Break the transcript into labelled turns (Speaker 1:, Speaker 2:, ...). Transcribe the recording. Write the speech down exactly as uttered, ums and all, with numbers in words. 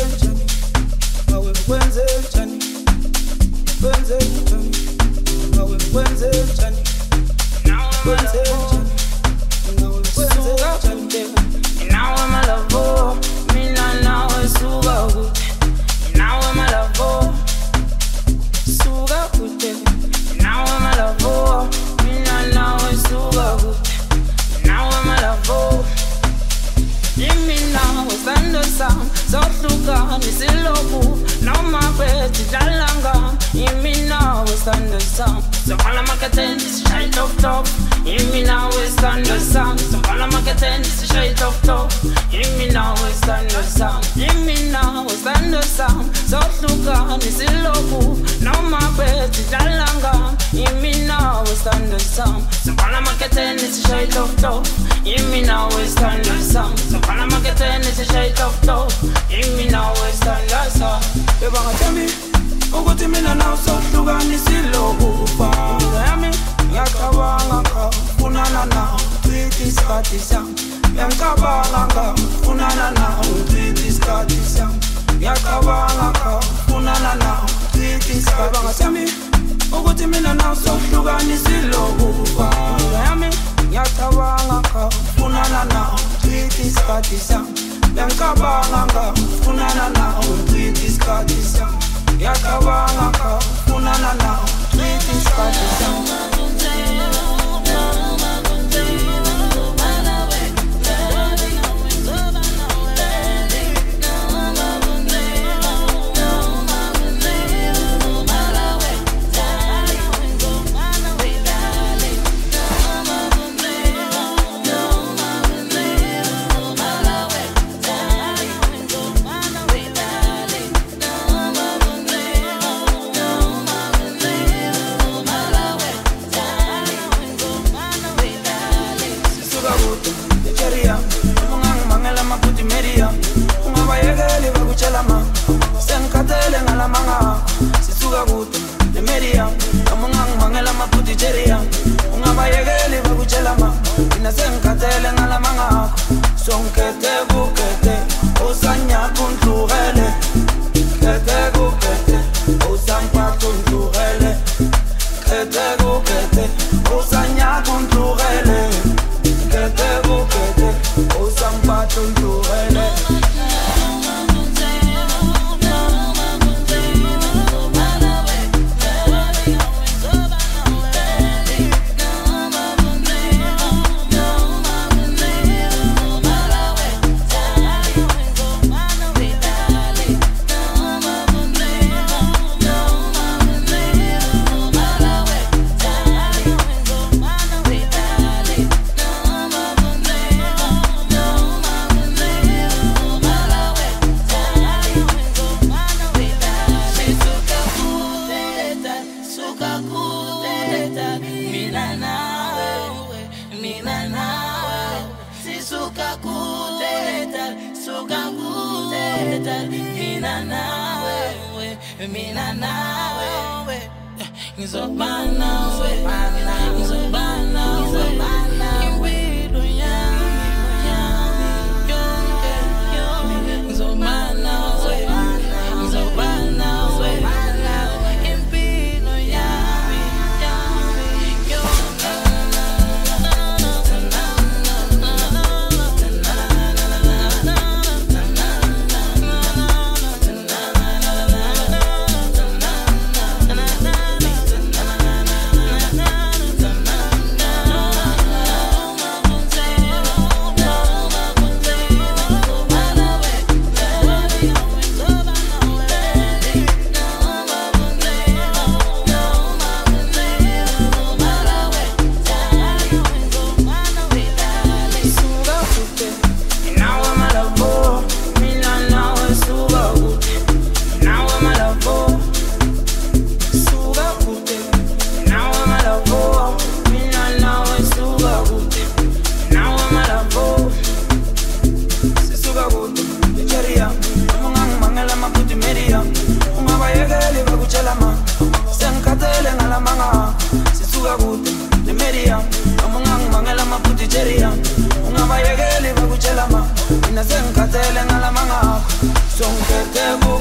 Speaker 1: njani awe kwenze njani kwenze njani awe kwenze njani kwenze njani awe kwenze njani
Speaker 2: now I'm a lover mina nawe suga kude now I'm a lover suga kude now I'm a lover mina nawe suga kude now I'm a lover imina usando sam zohluka nisiloku noma kwethi dalanga imina usando sam sohala makateni straight off top imina usando sam sohala makateni straight off top imina usando sam imina usando sam zohluka nisiloku noma kwethi dalanga imina usando sam sohala makateni straight off top imina usando sam sohala makateni straight off top imina usando sam
Speaker 1: ebangathembi ukuthi mina nawe sohlukanisile ukufana yami ngiyacabanga ngafunana nawe tweet isikhathi sami ngiyacabanga ngafunana nawe tweet isikhathi sami ngiyacabanga ngafunana nawe tweet isikhathi sami ukuthi mina nawe sohlukanisile ukufana yami ngiyacabanga ngafunana nawe tweet isikhathi sami ngiyacabanga ngafunana nawe tweet isikhathi sami ngiyacabanga ngafunana nawe tweet isikhathi sami devil.